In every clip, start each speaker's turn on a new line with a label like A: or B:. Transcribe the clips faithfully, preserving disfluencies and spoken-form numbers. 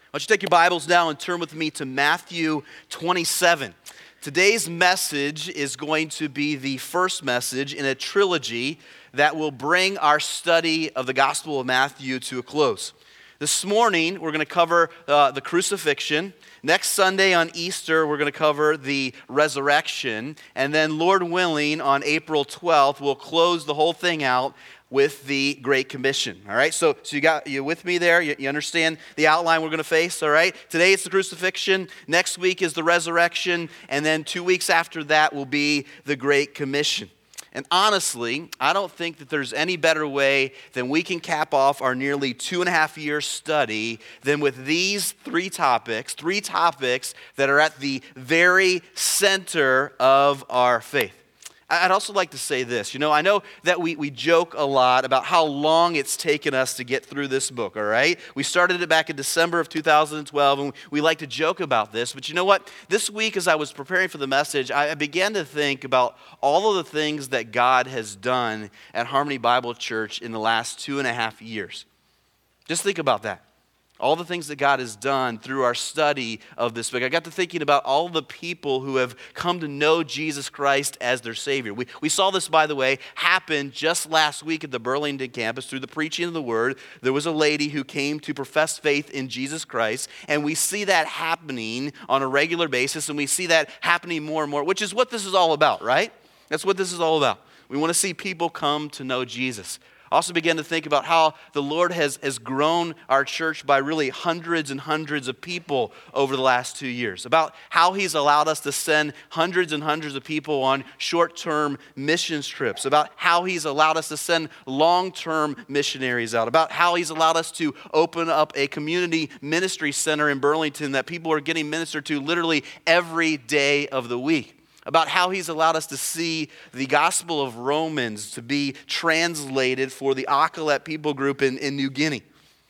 A: Why don't you take your Bibles now and turn with me to Matthew twenty-seven. Today's message is going to be the first message in a trilogy that will bring our study of the Gospel of Matthew to a close. This morning, we're going to cover uh, the crucifixion. Next Sunday on Easter, we're going to cover the resurrection. And then, Lord willing, on April twelfth, we'll close the whole thing out with the Great Commission. All right, so so you got you with me there? You, you understand the outline we're going to face? All right, today it's the crucifixion. Next week is the resurrection, and then two weeks after that will be the Great Commission. And honestly, I don't think that there's any better way than we can cap off our nearly two and a half year study than with these three topics, three topics that are at the very center of our faith. I'd also like to say this. You know, I know that we, we joke a lot about how long it's taken us to get through this book, all right? We started it back in December of two thousand twelve, and we like to joke about this. But you know what? This week, as I was preparing for the message, I began to think about all of the things that God has done at Harmony Bible Church in the last two and a half years. Just think about that. All the things that God has done through our study of this book. I got to thinking about all the people who have come to know Jesus Christ as their Savior. We, we saw this, by the way, happen just last week at the Burlington campus through the preaching of the Word. There was a lady who came to profess faith in Jesus Christ, and we see that happening on a regular basis, and we see that happening more and more, which is what this is all about, right? That's what this is all about. We want to see people come to know Jesus. I also began to think about how the Lord has, has grown our church by really hundreds and hundreds of people over the last two years, about how He's allowed us to send hundreds and hundreds of people on short-term missions trips, about how He's allowed us to send long-term missionaries out, about how He's allowed us to open up a community ministry center in Burlington that people are getting ministered to literally every day of the week, about how He's allowed us to see the Gospel of Romans to be translated for the Akalet people group in, in New Guinea.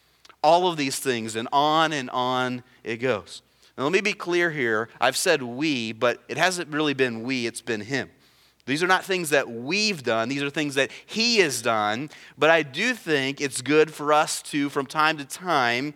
A: All of these things, and on and on it goes. Now let me be clear here. I've said we, but it hasn't really been we, it's been Him. These are not things that we've done. These are things that He has done. But I do think it's good for us to, from time to time,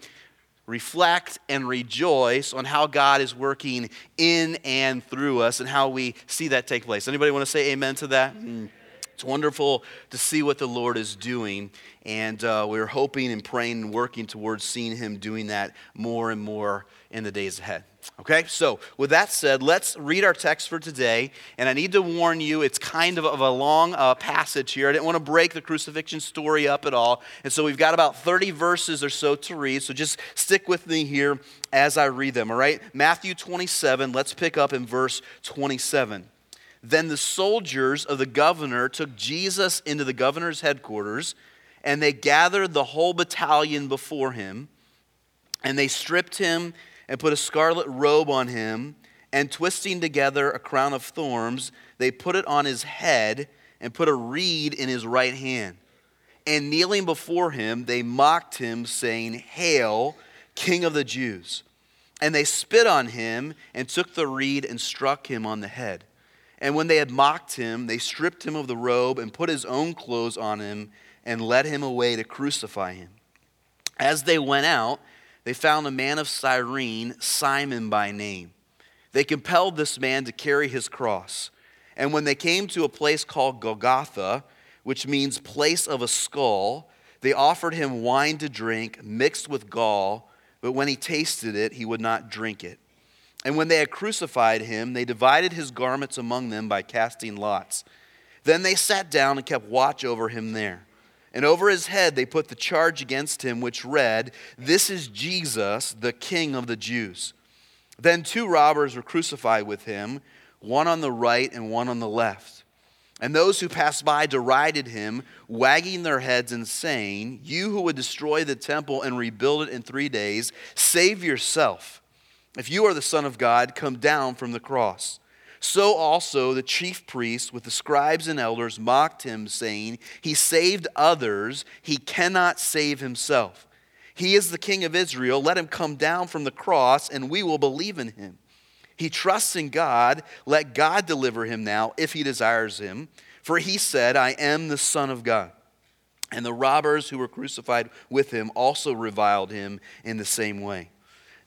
A: reflect and rejoice on how God is working in and through us and how we see that take place. Anybody want to say amen to that? Mm. It's wonderful to see what the Lord is doing, and uh, we're hoping and praying and working towards seeing Him doing that more and more in the days ahead. Okay, so with that said, let's read our text for today. And I need to warn you, it's kind of, of a long uh, passage here. I didn't want to break the crucifixion story up at all. And so we've got about thirty verses or so to read. So just stick with me here as I read them, all right? Matthew twenty-seven, let's pick up in verse twenty-seven. Then the soldiers of the governor took Jesus into the governor's headquarters, and they gathered the whole battalion before him, and they stripped him and put a scarlet robe on him, and twisting together a crown of thorns, they put it on his head and put a reed in his right hand. And kneeling before him, they mocked him, saying, "Hail, King of the Jews!" And they spit on him and took the reed and struck him on the head. And when they had mocked him, they stripped him of the robe and put his own clothes on him and led him away to crucify him. As they went out, they found a man of Cyrene, Simon by name. They compelled this man to carry his cross. And when they came to a place called Golgotha, which means place of a skull, they offered him wine to drink mixed with gall, but when he tasted it, he would not drink it. And when they had crucified him, they divided his garments among them by casting lots. Then they sat down and kept watch over him there. And over his head they put the charge against him, which read, "This is Jesus, the King of the Jews." Then two robbers were crucified with him, one on the right and one on the left. And those who passed by derided him, wagging their heads and saying, "You who would destroy the temple and rebuild it in three days, save yourself. If you are the Son of God, come down from the cross." So also the chief priests with the scribes and elders mocked him, saying, "He saved others, he cannot save himself. He is the King of Israel. Let him come down from the cross, and we will believe in him. He trusts in God. Let God deliver him now, if he desires him. For he said, 'I am the Son of God.'" And the robbers who were crucified with him also reviled him in the same way.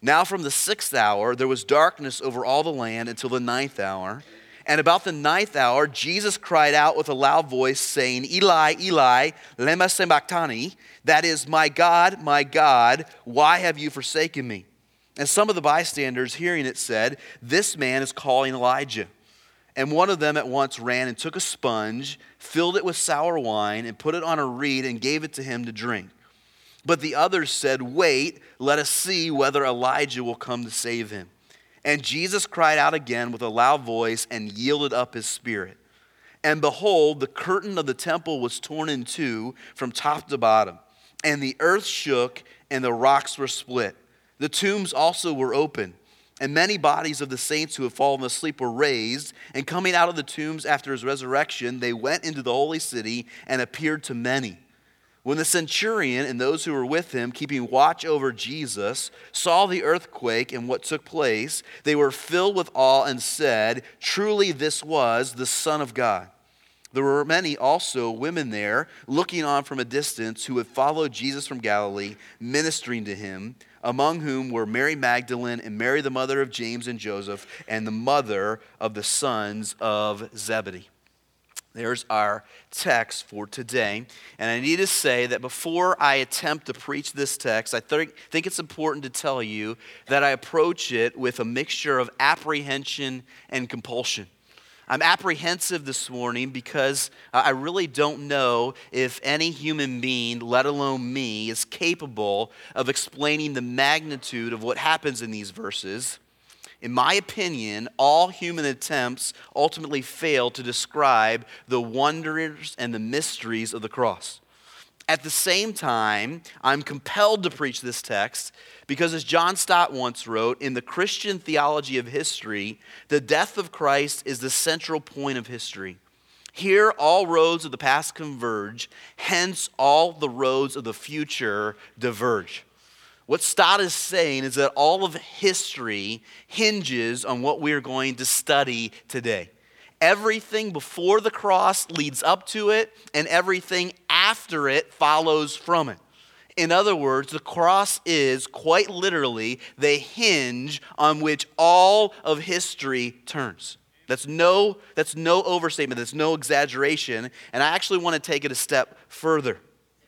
A: Now from the sixth hour there was darkness over all the land until the ninth hour. And about the ninth hour, Jesus cried out with a loud voice, saying, Eli, Eli, lema sabachthani, that is, my God, my God, why have you forsaken me? And some of the bystanders, hearing it, said, this man is calling Elijah. And one of them at once ran and took a sponge, filled it with sour wine, and put it on a reed and gave it to him to drink. But the others said, wait, let us see whether Elijah will come to save him. And Jesus cried out again with a loud voice and yielded up his spirit. And behold, the curtain of the temple was torn in two from top to bottom, and the earth shook and the rocks were split. The tombs also were open, and many bodies of the saints who had fallen asleep were raised, and coming out of the tombs after his resurrection, they went into the holy city and appeared to many. When the centurion and those who were with him, keeping watch over Jesus, saw the earthquake and what took place, they were filled with awe and said, truly this was the Son of God. There were many also women there, looking on from a distance, who had followed Jesus from Galilee, ministering to him, among whom were Mary Magdalene and Mary the mother of James and Joseph, and the mother of the sons of Zebedee. There's our text for today. And I need to say that before I attempt to preach this text, I th- think it's important to tell you that I approach it with a mixture of apprehension and compulsion. I'm apprehensive this morning because I really don't know if any human being, let alone me, is capable of explaining the magnitude of what happens in these verses. In my opinion, all human attempts ultimately fail to describe the wonders and the mysteries of the cross. At the same time, I'm compelled to preach this text because, as John Stott once wrote, in the Christian theology of history, the death of Christ is the central point of history. Here, all roads of the past converge, hence all the roads of the future diverge. What Stott is saying is that all of history hinges on what we are going to study today. Everything before the cross leads up to it, and everything after it follows from it. In other words, the cross is, quite literally, the hinge on which all of history turns. That's no, that's no overstatement. That's no exaggeration. And I actually want to take it a step further.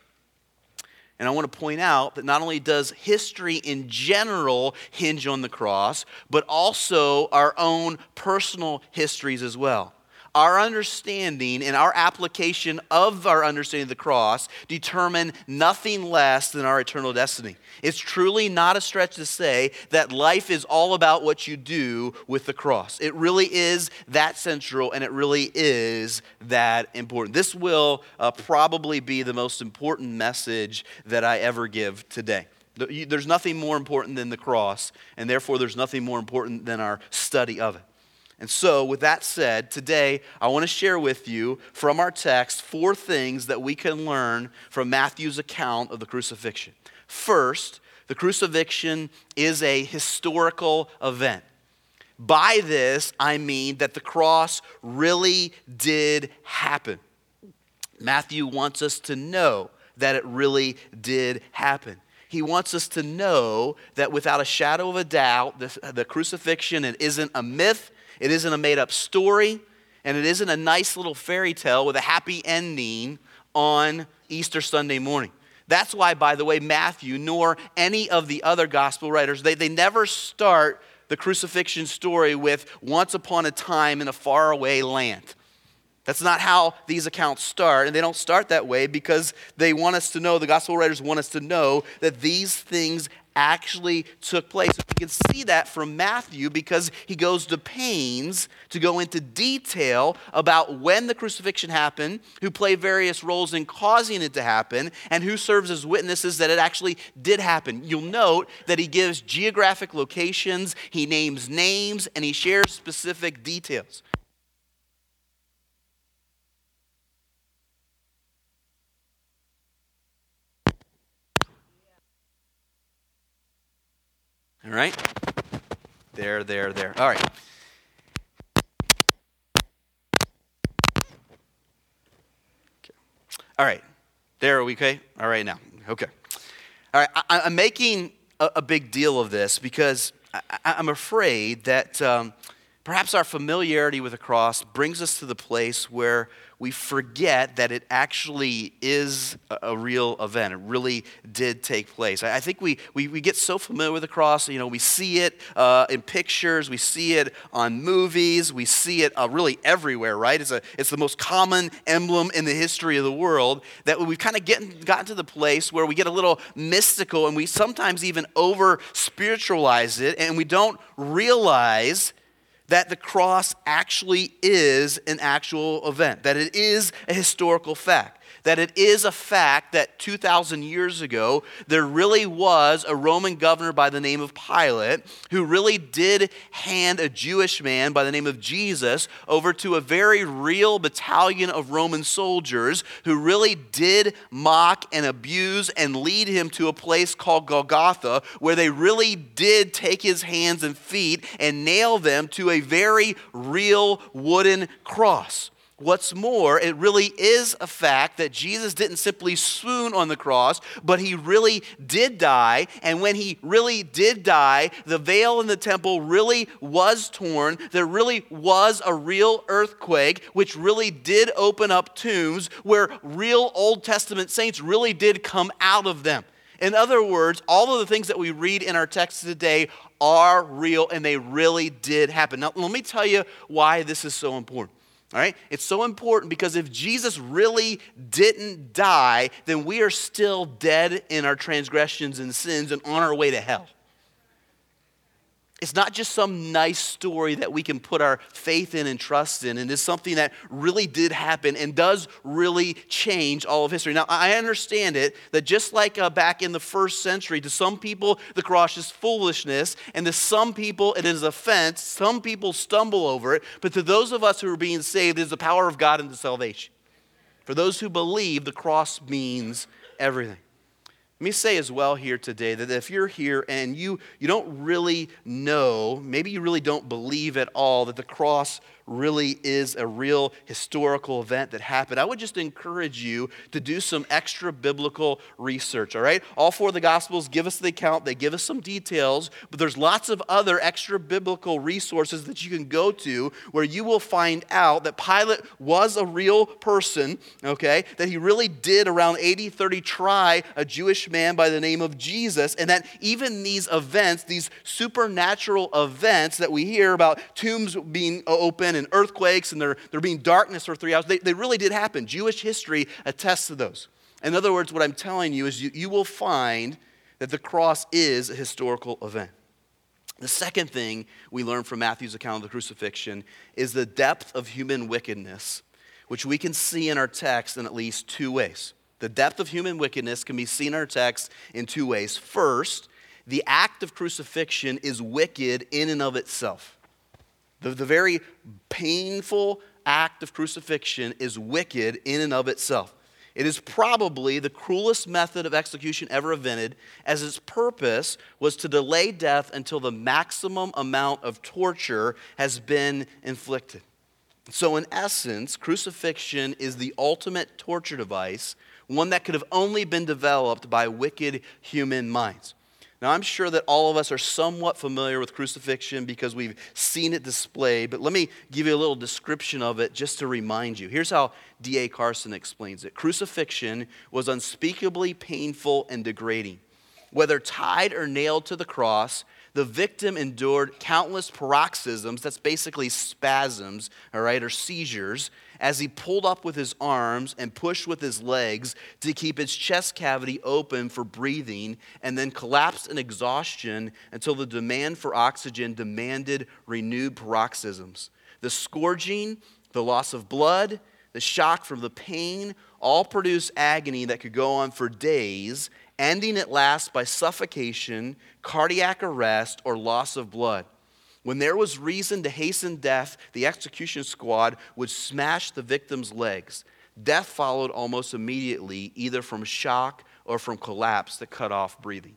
A: And I want to point out that not only does history in general hinge on the cross, but also our own personal histories as well. Our understanding and our application of our understanding of the cross determine nothing less than our eternal destiny. It's truly not a stretch to say that life is all about what you do with the cross. It really is that central, and it really is that important. This will uh, probably be the most important message that I ever give today. There's nothing more important than the cross, and therefore there's nothing more important than our study of it. And so, with that said, today I want to share with you from our text four things that we can learn from Matthew's account of the crucifixion. First, the crucifixion is a historical event. By this, I mean that the cross really did happen. Matthew wants us to know that it really did happen. He wants us to know that without a shadow of a doubt, the, the crucifixion, it isn't a myth. It isn't a made-up story, and it isn't a nice little fairy tale with a happy ending on Easter Sunday morning. That's why, by the way, Matthew nor any of the other gospel writers, they, they never start the crucifixion story with once upon a time in a faraway land. That's not how these accounts start, and they don't start that way because they want us to know, the gospel writers want us to know that these things actually took place. We can see that from Matthew because he goes to pains to go into detail about when the crucifixion happened, who played various roles in causing it to happen, and who serves as witnesses that it actually did happen. You'll note that he gives geographic locations, he names names, and he shares specific details. All right? There, there, there. All right. Okay. All right. There, are we okay? All right now. Okay. All right. I, I'm making a, a big deal of this because I, I'm afraid that um, perhaps our familiarity with the cross brings us to the place where we forget that it actually is a, a real event. It really did take place. I, I think we, we we get so familiar with the cross. You know, we see it uh, in pictures. We see it on movies. We see it uh, really everywhere, right? It's a it's the most common emblem in the history of the world that we've kind of gotten, gotten to the place where we get a little mystical and we sometimes even over-spiritualize it, and we don't realize that the cross actually is an actual event, that it is a historical fact, that it is a fact that two thousand years ago, there really was a Roman governor by the name of Pilate who really did hand a Jewish man by the name of Jesus over to a very real battalion of Roman soldiers who really did mock and abuse and lead him to a place called Golgotha, where they really did take his hands and feet and nail them to a very real wooden cross. What's more, it really is a fact that Jesus didn't simply swoon on the cross, but he really did die. And when he really did die, the veil in the temple really was torn. There really was a real earthquake, which really did open up tombs where real Old Testament saints really did come out of them. In other words, all of the things that we read in our text today are real, and they really did happen. Now, let me tell you why this is so important. All right? It's so important because if Jesus really didn't die, then we are still dead in our transgressions and sins and on our way to hell. It's not just some nice story that we can put our faith in and trust in. And it's something that really did happen and does really change all of history. Now, I understand it that just like uh, back in the first century, to some people, the cross is foolishness. And to some people, it is offense. Some people stumble over it. But to those of us who are being saved, it is the power of God into salvation. For those who believe, the cross means everything. Let me say as well here today that if you're here and you, you don't really know, maybe you really don't believe at all that the cross really is a real historical event that happened, I would just encourage you to do some extra biblical research, all right? All four of the Gospels give us the account, they give us some details, but there's lots of other extra biblical resources that you can go to where you will find out that Pilate was a real person, okay? That he really did around A D thirty try a Jewish man by the name of Jesus, and that even these events, these supernatural events that we hear about, tombs being open and earthquakes and there, there being darkness for three hours, they, they really did happen. Jewish history attests to those. In other words, what I'm telling you is you, you will find that the cross is a historical event. The second thing we learn from Matthew's account of the crucifixion is the depth of human wickedness, which we can see in our text in at least two ways. The depth of human wickedness can be seen in our text in two ways. First, the act of crucifixion is wicked in and of itself. The, the very painful act of crucifixion is wicked in and of itself. It is probably the cruelest method of execution ever invented, as its purpose was to delay death until the maximum amount of torture has been inflicted. So in essence, crucifixion is the ultimate torture device, one that could have only been developed by wicked human minds. Now, I'm sure that all of us are somewhat familiar with crucifixion because we've seen it displayed, but let me give you a little description of it just to remind you. Here's how D A Carson explains it. Crucifixion was unspeakably painful and degrading. Whether tied or nailed to the cross, the victim endured countless paroxysms, that's basically spasms, all right, or seizures, as he pulled up with his arms and pushed with his legs to keep his chest cavity open for breathing, and then collapsed in exhaustion until the demand for oxygen demanded renewed paroxysms. The scourging, the loss of blood, the shock from the pain, all produced agony that could go on for days, ending at last by suffocation, cardiac arrest, or loss of blood. When there was reason to hasten death, the execution squad would smash the victim's legs. Death followed almost immediately, either from shock or from collapse that cut off breathing.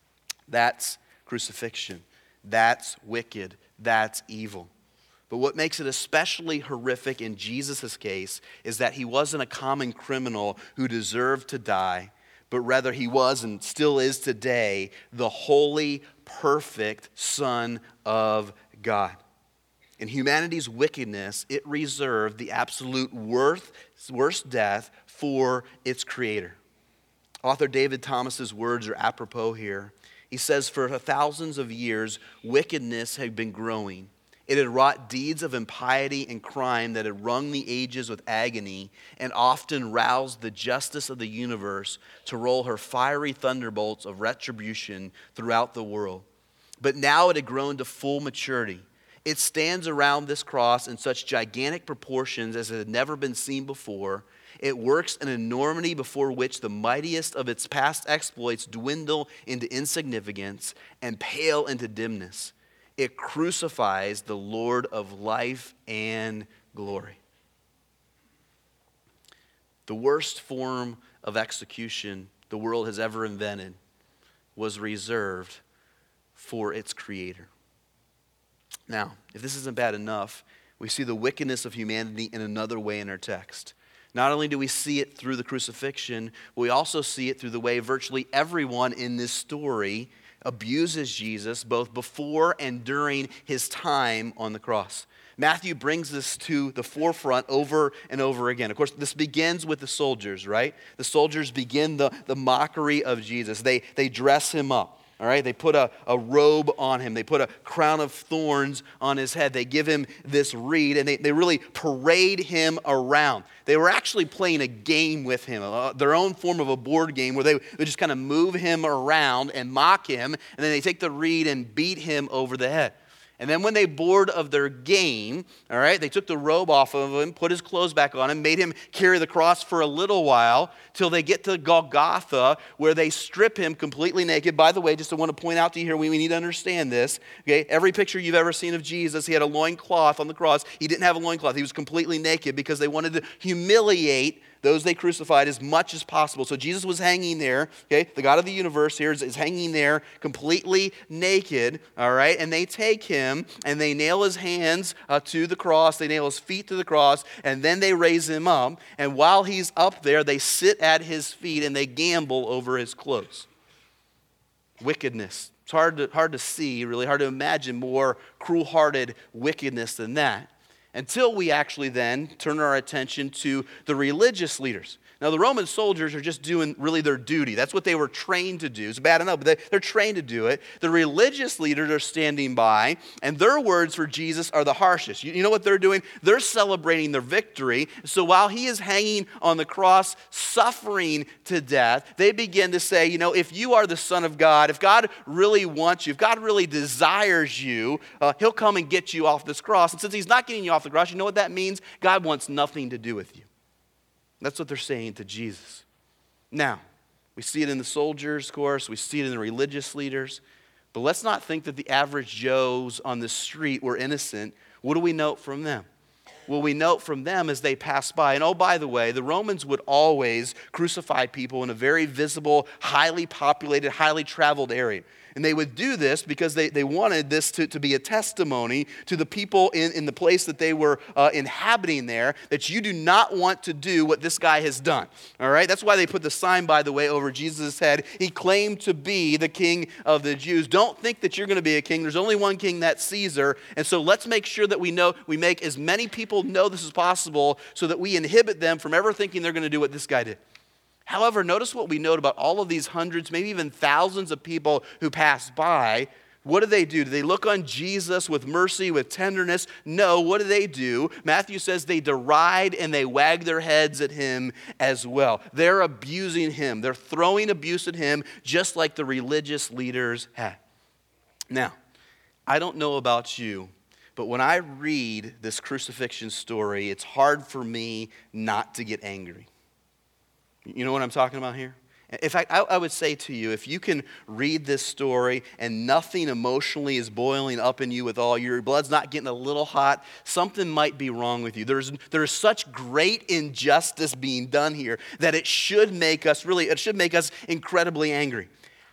A: That's crucifixion. That's wicked. That's evil. But what makes it especially horrific in Jesus' case is that he wasn't a common criminal who deserved to die, but rather he was and still is today the holy, perfect Son of God. In humanity's wickedness, it reserved the absolute worth, worst death for its creator. Author David Thomas's words are apropos here. He says, for thousands of years, wickedness had been growing. It had wrought deeds of impiety and crime that had wrung the ages with agony and often roused the justice of the universe to roll her fiery thunderbolts of retribution throughout the world. But now it had grown to full maturity. It stands around this cross in such gigantic proportions as it had never been seen before. It works an enormity before which the mightiest of its past exploits dwindle into insignificance and pale into dimness. It crucifies the Lord of life and glory. The worst form of execution the world has ever invented was reserved for its creator. Now, if this isn't bad enough, we see the wickedness of humanity in another way in our text. Not only do we see it through the crucifixion, but we also see it through the way virtually everyone in this story abuses Jesus both before and during his time on the cross. Matthew brings this to the forefront over and over again. Of course, this begins with the soldiers, right? The soldiers begin the, the mockery of Jesus. They, they dress him up. All right, they put a, a robe on him. They put a crown of thorns on his head. They give him this reed, and they, they really parade him around. They were actually playing a game with him, uh, their own form of a board game where they would just kind of move him around and mock him, and then they take the reed and beat him over the head. And then when they bored of their game, all right, they took the robe off of him, put his clothes back on him, made him carry the cross for a little while till they get to Golgotha, where they strip him completely naked. By the way, just I want to point out to you here, we, we need to understand this. Okay, every picture you've ever seen of Jesus, he had a loincloth on the cross. He didn't have a loincloth. He was completely naked because they wanted to humiliate those they crucified as much as possible. So Jesus was hanging there, okay? The God of the universe here is, is hanging there completely naked, all right? And they take him and they nail his hands uh, to the cross. They nail his feet to the cross, and then they raise him up. And while he's up there, they sit at his feet and they gamble over his clothes. Wickedness. It's hard to, hard to see, really hard to imagine more cruel-hearted wickedness than that. Until we actually then turn our attention to the religious leaders. Now, the Roman soldiers are just doing really their duty. That's what they were trained to do. It's bad enough, but they, they're trained to do it. The religious leaders are standing by, and their words for Jesus are the harshest. You, you know what they're doing? They're celebrating their victory. So while he is hanging on the cross, suffering to death, they begin to say, you know, if you are the Son of God, if God really wants you, if God really desires you, uh, he'll come and get you off this cross. And since he's not getting you off the cross, you know what that means? God wants nothing to do with you. That's what they're saying to Jesus. Now, we see it in the soldiers, of course. We see it in the religious leaders. But let's not think that the average Joes on the street were innocent. What do we note from them? Well, we note from them as they pass by. And oh, by the way, the Romans would always crucify people in a very visible, highly populated, highly traveled area. And they would do this because they, they wanted this to, to be a testimony to the people in, in the place that they were uh, inhabiting there, that you do not want to do what this guy has done. All right? That's why they put the sign, by the way, over Jesus' head. He claimed to be the king of the Jews. Don't think that you're going to be a king. There's only one king, that's Caesar. And so let's make sure that we know, we make as many people know this as possible so that we inhibit them from ever thinking they're going to do what this guy did. However, notice what we note about all of these hundreds, maybe even thousands of people who pass by. What do they do? Do they look on Jesus with mercy, with tenderness? No, what do they do? Matthew says they deride and they wag their heads at him as well. They're abusing him. They're throwing abuse at him just like the religious leaders had. Now, I don't know about you, but when I read this crucifixion story, it's hard for me not to get angry. You know what I'm talking about here? In fact, I, I would say to you, if you can read this story and nothing emotionally is boiling up in you with all, your blood's not getting a little hot, something might be wrong with you. There's, there's such great injustice being done here that it should make us, really, it should make us incredibly angry.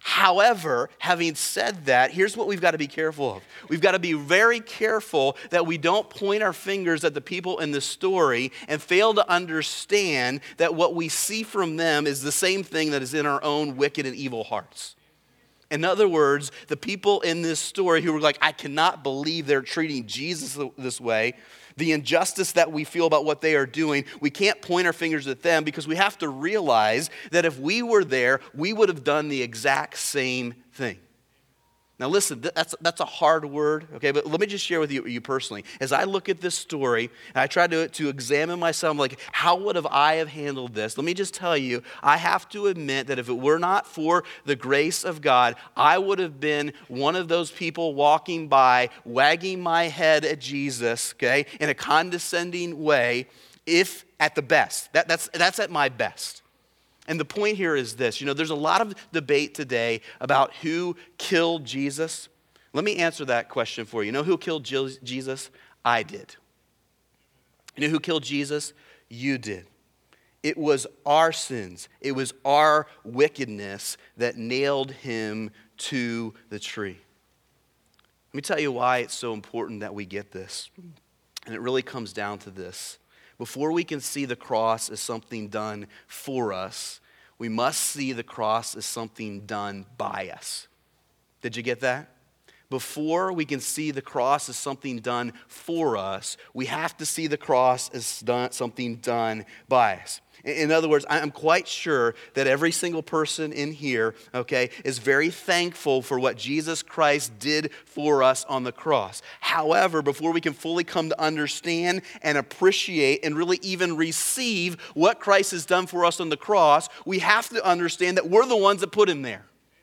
A: However, having said that, here's what we've got to be careful of. We've got to be very careful that we don't point our fingers at the people in the story and fail to understand that what we see from them is the same thing that is in our own wicked and evil hearts. In other words, the people in this story who were like, I cannot believe they're treating Jesus this way, the injustice that we feel about what they are doing, we can't point our fingers at them because we have to realize that if we were there, we would have done the exact same thing. Now listen, that's, that's a hard word, okay, but let me just share with you, you personally. As I look at this story, and I try to, to examine myself, I'm like, how would have I have handled this? Let me just tell you, I have to admit that if it were not for the grace of God, I would have been one of those people walking by, wagging my head at Jesus, okay, in a condescending way, if at the best. That, that's, that's at my best. And the point here is this, you know, there's a lot of debate today about who killed Jesus. Let me answer that question for you. You know who killed Jesus? I did. You know who killed Jesus? You did. It was our sins. It was our wickedness that nailed him to the tree. Let me tell you why it's so important that we get this. And it really comes down to this. Before we can see the cross as something done for us, we must see the cross as something done by us. Did you get that? Before we can see the cross as something done for us, we have to see the cross as done, something done by us. In other words, I'm quite sure that every single person in here, okay, is very thankful for what Jesus Christ did for us on the cross. However, before we can fully come to understand and appreciate and really even receive what Christ has done for us on the cross, we have to understand that we're the ones that put him there.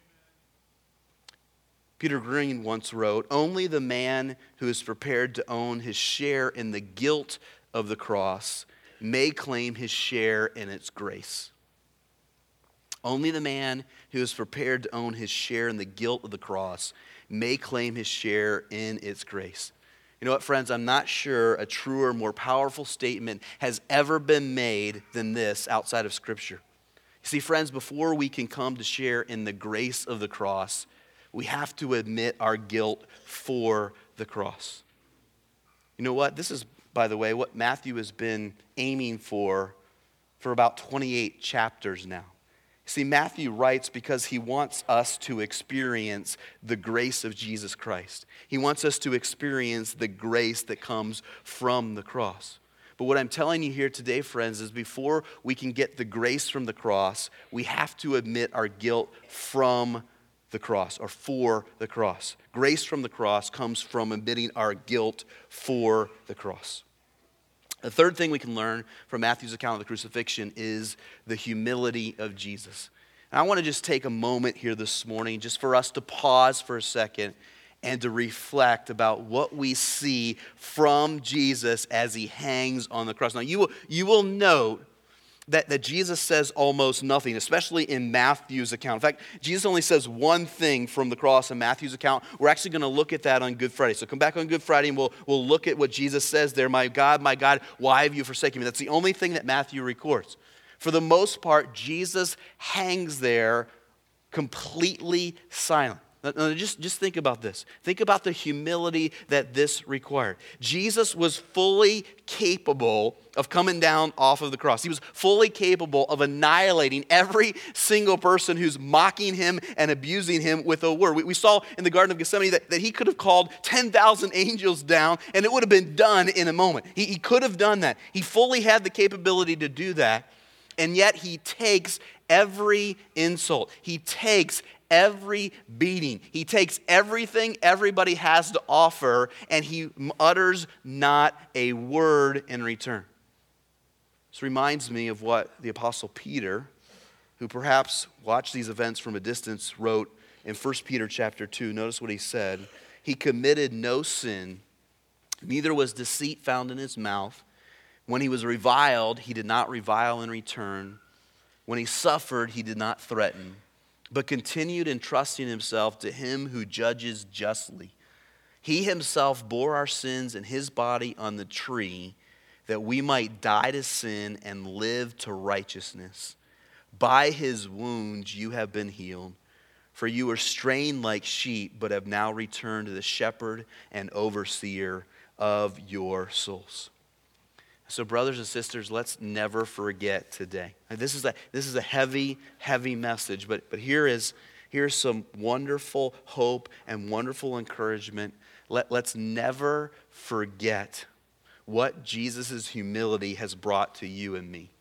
A: Peter Green once wrote, "Only the man who is prepared to own his share in the guilt of the cross may claim his share in its grace." Only the man who is prepared to own his share in the guilt of the cross may claim his share in its grace. You know what, friends? I'm not sure a truer, more powerful statement has ever been made than this outside of Scripture. You see, friends, before we can come to share in the grace of the cross, we have to admit our guilt for the cross. You know what? This is, by the way, what Matthew has been aiming for for about twenty-eight chapters now. See, Matthew writes because he wants us to experience the grace of Jesus Christ. He wants us to experience the grace that comes from the cross. But what I'm telling you here today, friends, is before we can get the grace from the cross, we have to admit our guilt from the cross or for the cross. Grace from the cross comes from admitting our guilt for the cross. The third thing we can learn from Matthew's account of the crucifixion is the humility of Jesus. And I want to just take a moment here this morning just for us to pause for a second and to reflect about what we see from Jesus as he hangs on the cross. Now, you will, you will note That, that Jesus says almost nothing, especially in Matthew's account. In fact, Jesus only says one thing from the cross in Matthew's account. We're actually going to look at that on Good Friday. So come back on Good Friday and we'll, we'll look at what Jesus says there. My God, my God, why have you forsaken me? That's the only thing that Matthew records. For the most part, Jesus hangs there completely silent. Now, just, just think about this. Think about the humility that this required. Jesus was fully capable of coming down off of the cross. He was fully capable of annihilating every single person who's mocking him and abusing him with a word. We, we saw in the Garden of Gethsemane that, that he could have called ten thousand angels down and it would have been done in a moment. He, he could have done that. He fully had the capability to do that, and yet he takes every insult. He takes every beating. He takes everything everybody has to offer and he utters not a word in return. This reminds me of what the Apostle Peter, who perhaps watched these events from a distance, wrote in First Peter chapter two. Notice what he said. He committed no sin, neither was deceit found in his mouth. When he was reviled, he did not revile in return. When he suffered, he did not threaten, but continued entrusting himself to him who judges justly. He himself bore our sins in his body on the tree, that we might die to sin and live to righteousness. By his wounds you have been healed. For you were straying like sheep, but have now returned to the shepherd and overseer of your souls. So brothers and sisters, let's never forget today. This is a, this is a heavy, heavy message, but, but here is here's some wonderful hope and wonderful encouragement. Let, let's never forget what Jesus' humility has brought to you and me.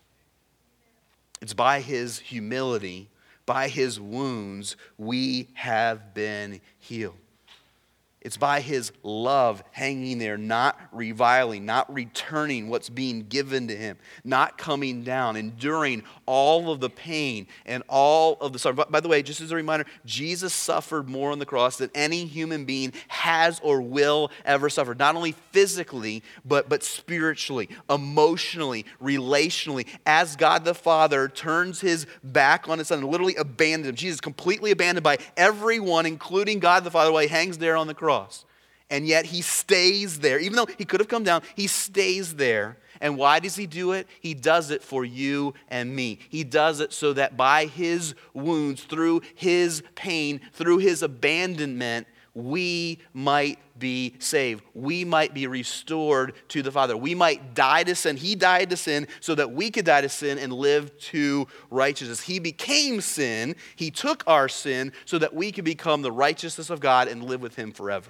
A: It's by his humility, by his wounds, we have been healed. It's by his love hanging there, not reviling, not returning what's being given to him, not coming down, enduring all of the pain and all of the suffering. By the way, just as a reminder, Jesus suffered more on the cross than any human being has or will ever suffer. Not only physically, but, but spiritually, emotionally, relationally. As God the Father turns his back on his son and literally abandoned him. Jesus is completely abandoned by everyone, including God the Father, while he hangs there on the cross. And yet he stays there. Even though he could have come down, he stays there. And why does he do it? He does it for you and me. He does it so that by his wounds, through his pain, through his abandonment, we might be saved. We might be restored to the Father. We might die to sin. He died to sin so that we could die to sin and live to righteousness. He became sin. He took our sin so that we could become the righteousness of God and live with him forever.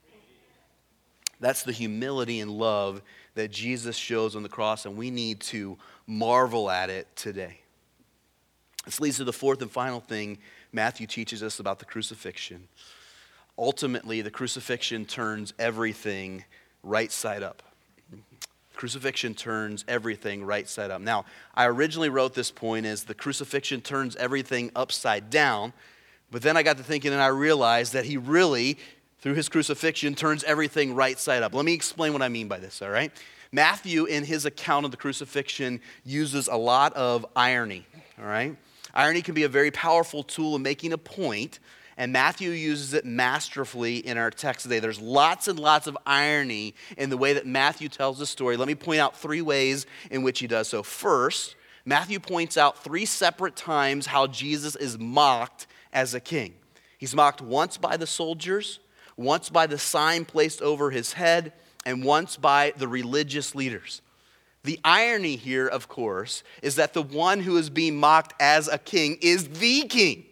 A: That's the humility and love that Jesus shows on the cross, and we need to marvel at it today. This leads to the fourth and final thing Matthew teaches us about the crucifixion. Ultimately, the crucifixion turns everything right side up. Crucifixion turns everything right side up. Now, I originally wrote this point as the crucifixion turns everything upside down, but then I got to thinking and I realized that he really, through his crucifixion, turns everything right side up. Let me explain what I mean by this, all right? Matthew, in his account of the crucifixion, uses a lot of irony, all right? Irony can be a very powerful tool in making a point, and Matthew uses it masterfully in our text today. There's lots and lots of irony in the way that Matthew tells the story. Let me point out three ways in which he does so. First, Matthew points out three separate times how Jesus is mocked as a king. He's mocked once by the soldiers, once by the sign placed over his head, and once by the religious leaders. The irony here, of course, is that the one who is being mocked as a king is the king.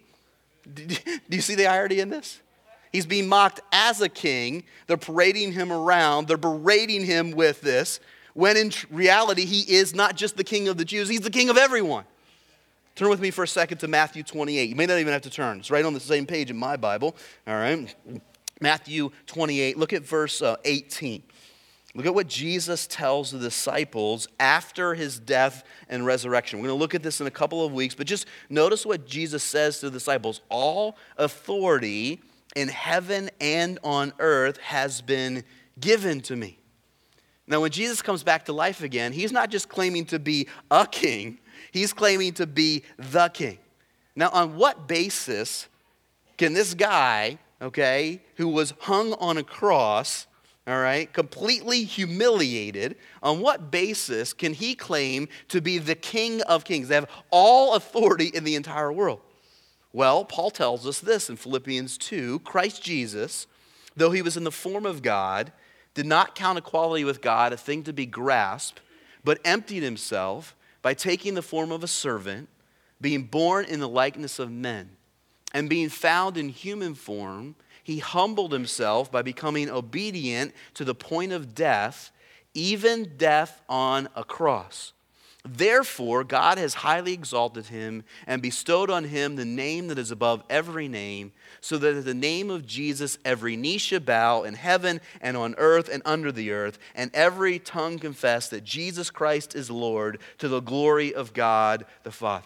A: Do you see the irony in this? He's being mocked as a king. They're parading him around. They're berating him with this, when in reality, he is not just the king of the Jews. He's the king of everyone. Turn with me for a second to Matthew twenty-eight. You may not even have to turn. It's right on the same page in my Bible. All right. Matthew twenty-eight. Look at verse uh, eighteen. Look at what Jesus tells the disciples after his death and resurrection. We're going to look at this in a couple of weeks, but just notice what Jesus says to the disciples. All authority in heaven and on earth has been given to me. Now, when Jesus comes back to life again, he's not just claiming to be a king, he's claiming to be the king. Now, on what basis can this guy, okay, who was hung on a cross, all right, completely humiliated, on what basis can he claim to be the King of Kings? They have all authority in the entire world. Well, Paul tells us this in Philippians two, Christ Jesus, though he was in the form of God, did not count equality with God a thing to be grasped, but emptied himself by taking the form of a servant, being born in the likeness of men, and being found in human form, he humbled himself by becoming obedient to the point of death, even death on a cross. Therefore, God has highly exalted him and bestowed on him the name that is above every name, so that at the name of Jesus every knee should bow in heaven and on earth and under the earth, and every tongue confess that Jesus Christ is Lord, to the glory of God the Father.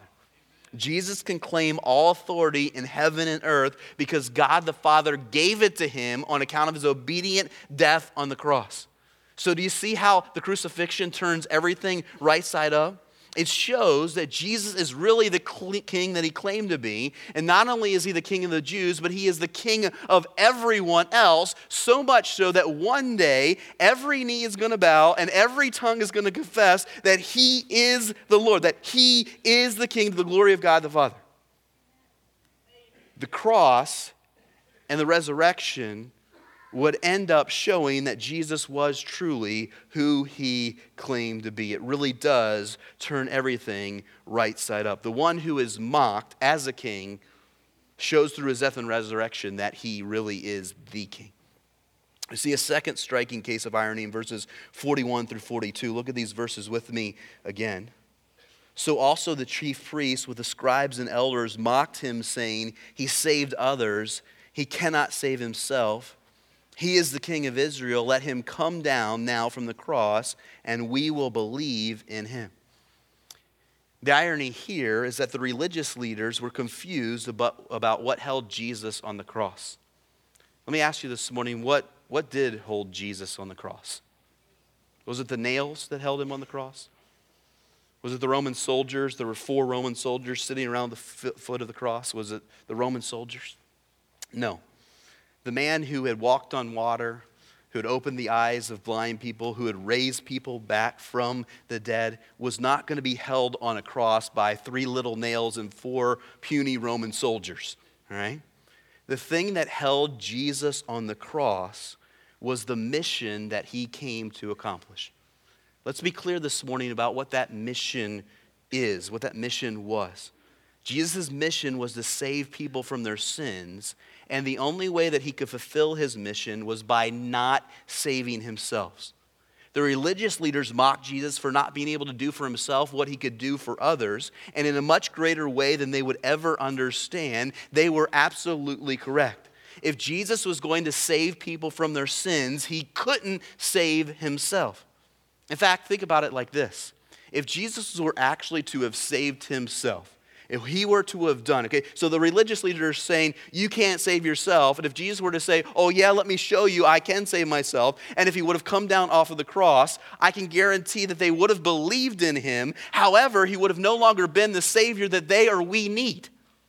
A: Jesus can claim all authority in heaven and earth because God the Father gave it to him on account of his obedient death on the cross. So do you see how the crucifixion turns everything right side up? It shows that Jesus is really the king that he claimed to be. And not only is he the king of the Jews, but he is the king of everyone else, so much so that one day every knee is going to bow and every tongue is going to confess that he is the Lord, that he is the king to the glory of God the Father. The cross and the resurrection would end up showing that Jesus was truly who he claimed to be. It really does turn everything right side up. The one who is mocked as a king shows through his death and resurrection that he really is the king. We see a second striking case of irony in verses forty-one through forty-two. Look at these verses with me again. So also the chief priests with the scribes and elders mocked him, saying, he saved others, he cannot save himself. He is the King of Israel. Let him come down now from the cross, and we will believe in him. The irony here is that the religious leaders were confused about, about what held Jesus on the cross. Let me ask you this morning, what, what did hold Jesus on the cross? Was it the nails that held him on the cross? Was it the Roman soldiers? There were four Roman soldiers sitting around the foot of the cross. Was it the Roman soldiers? No. The man who had walked on water, who had opened the eyes of blind people, who had raised people back from the dead, was not going to be held on a cross by three little nails and four puny Roman soldiers. All right? The thing that held Jesus on the cross was the mission that he came to accomplish. Let's be clear this morning about what that mission is, what that mission was. Jesus' mission was to save people from their sins, and the only way that he could fulfill his mission was by not saving himself. The religious leaders mocked Jesus for not being able to do for himself what he could do for others, and in a much greater way than they would ever understand, they were absolutely correct. If Jesus was going to save people from their sins, he couldn't save himself. In fact, think about it like this. If Jesus were actually to have saved himself, if he were to have done, okay, so the religious leaders are saying, you can't save yourself. And if Jesus were to say, oh yeah, let me show you, I can save myself. And if he would have come down off of the cross, I can guarantee that they would have believed in him. However, he would have no longer been the Savior that they or we need.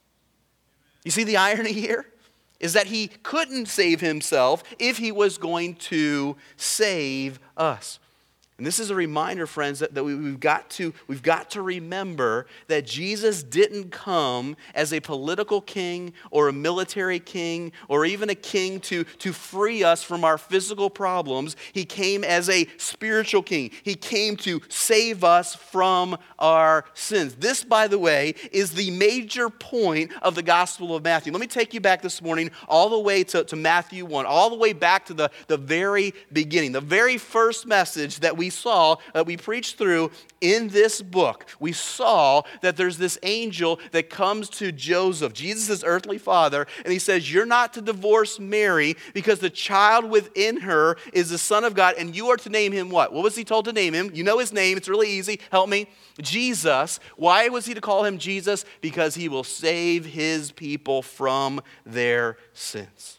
A: You see the irony here? Is that he couldn't save himself if he was going to save us. And this is a reminder, friends, that, that we, we've, got to, we've got to remember that Jesus didn't come as a political king or a military king or even a king to, to free us from our physical problems. He came as a spiritual king. He came to save us from our sins. This, by the way, is the major point of the Gospel of Matthew. Let me take you back this morning all the way to, to Matthew one, all the way back to the, the very beginning, the very first message that we We saw, that we preached through in this book. We saw that there's this angel that comes to Joseph, Jesus' earthly father, and he says, you're not to divorce Mary because the child within her is the Son of God, and you are to name him what? What was he told to name him? You know his name. It's really easy. Help me. Jesus. Why was he to call him Jesus? Because he will save his people from their sins.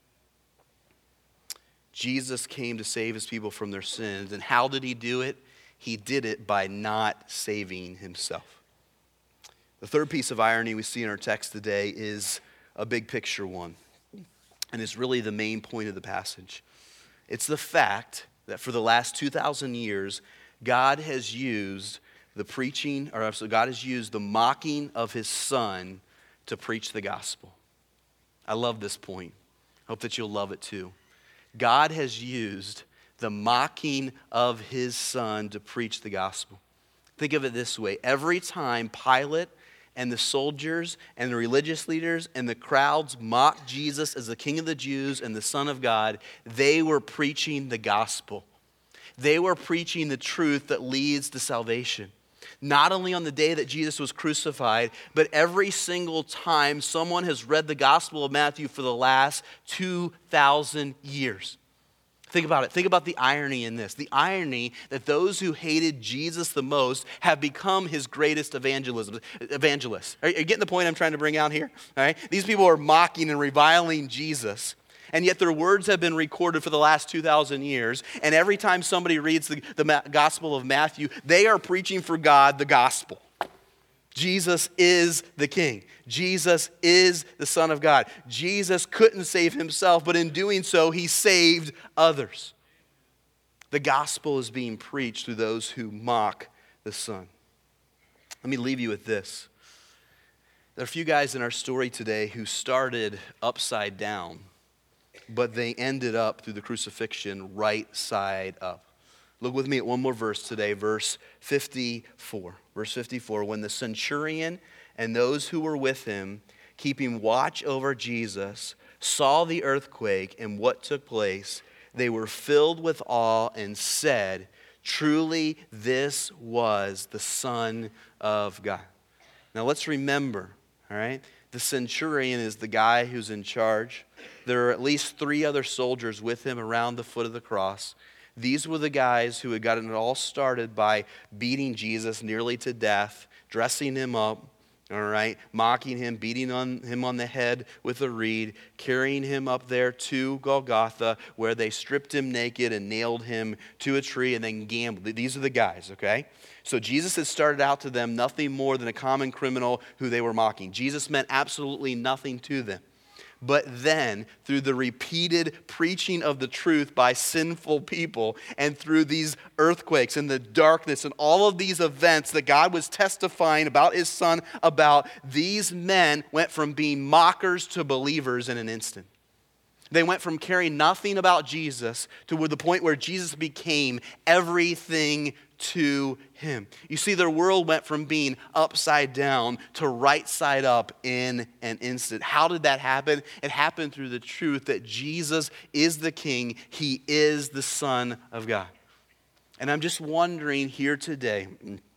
A: Jesus came to save his people from their sins. And how did he do it? He did it by not saving himself. The third piece of irony we see in our text today is a big picture one. And it's really the main point of the passage. It's the fact that for the last two thousand years, God has used the preaching, or God has used the mocking of his Son to preach the gospel. I love this point. Hope that you'll love it too. God has used the mocking of his Son to preach the gospel. Think of it this way. Every time Pilate and the soldiers and the religious leaders and the crowds mocked Jesus as the King of the Jews and the Son of God, they were preaching the gospel. They were preaching the truth that leads to salvation. Not only on the day that Jesus was crucified, but every single time someone has read the Gospel of Matthew for the last two thousand years. Think about it. Think about the irony in this. The irony that those who hated Jesus the most have become his greatest evangelism, evangelists. Are you getting the point I'm trying to bring out here? All right? These people are mocking and reviling Jesus. And yet their words have been recorded for the last two thousand years. And every time somebody reads the, the Gospel of Matthew, they are preaching for God the gospel. Jesus is the King. Jesus is the Son of God. Jesus couldn't save himself, but in doing so, he saved others. The gospel is being preached through those who mock the Son. Let me leave you with this. There are a few guys in our story today who started upside down, but they ended up through the crucifixion right side up. Look with me at one more verse today, verse fifty-four. Verse fifty-four, when the centurion and those who were with him, keeping watch over Jesus, saw the earthquake and what took place, they were filled with awe and said, truly this was the Son of God. Now let's remember, all right, the centurion is the guy who's in charge. There are at least three other soldiers with him around the foot of the cross. These were the guys who had gotten it all started by beating Jesus nearly to death, dressing him up, all right, mocking him, beating on him on the head with a reed, carrying him up there to Golgotha, where they stripped him naked and nailed him to a tree and then gambled. These are the guys, okay? So Jesus had started out to them nothing more than a common criminal who they were mocking. Jesus meant absolutely nothing to them. But then, through the repeated preaching of the truth by sinful people, and through these earthquakes and the darkness and all of these events that God was testifying about his Son about, these men went from being mockers to believers in an instant. They went from caring nothing about Jesus to the point where Jesus became everything to him. You see, their world went from being upside down to right side up in an instant. How did that happen? It happened through the truth that Jesus is the King. He is the Son of God. And I'm just wondering here today,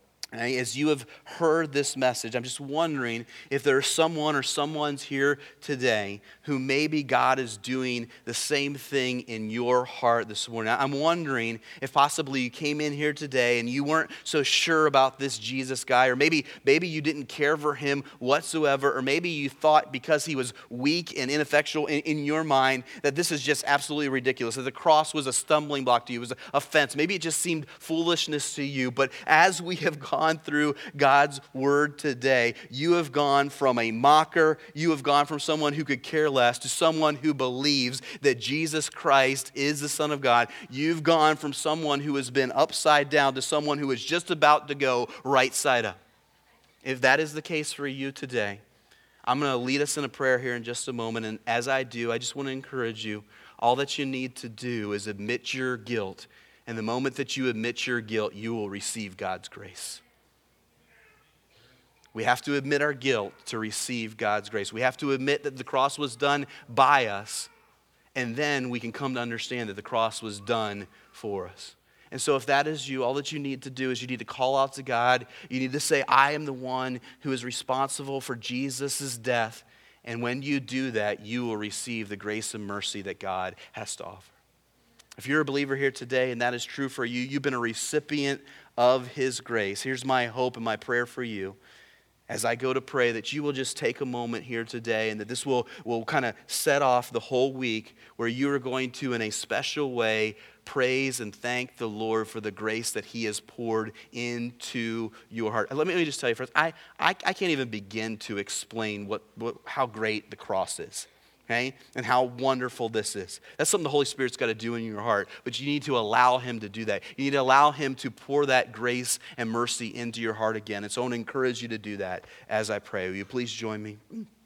A: as you have heard this message, I'm just wondering if there's someone or someone's here today who maybe God is doing the same thing in your heart this morning. I'm wondering if possibly you came in here today and you weren't so sure about this Jesus guy, or maybe, maybe you didn't care for him whatsoever, or maybe you thought because he was weak and ineffectual in, in your mind that this is just absolutely ridiculous, that the cross was a stumbling block to you, it was a fence. Maybe it just seemed foolishness to you, but as we have gone through God's word today, you have gone from a mocker, you have gone from someone who could care less to someone who believes that Jesus Christ is the Son of God. You've gone from someone who has been upside down to someone who is just about to go right side up. If that is the case for you today, I'm going to lead us in a prayer here in just a moment, and as I do, I just want to encourage you, all that you need to do is admit your guilt, and the moment that you admit your guilt, you will receive God's grace. We have to admit our guilt to receive God's grace. We have to admit that the cross was done by us, and then we can come to understand that the cross was done for us. And so if that is you, all that you need to do is you need to call out to God. You need to say, I am the one who is responsible for Jesus' death. And when you do that, you will receive the grace and mercy that God has to offer. If you're a believer here today and that is true for you, you've been a recipient of his grace. Here's my hope and my prayer for you. As I go to pray, that you will just take a moment here today, and that this will, will kind of set off the whole week where you are going to, in a special way, praise and thank the Lord for the grace that he has poured into your heart. Let me, let me just tell you first, I, I, I can't even begin to explain what, what how great the cross is. Okay? And how wonderful this is. That's something the Holy Spirit's got to do in your heart. But you need to allow him to do that. You need to allow him to pour that grace and mercy into your heart again. And so I want to encourage you to do that as I pray. Will you please join me?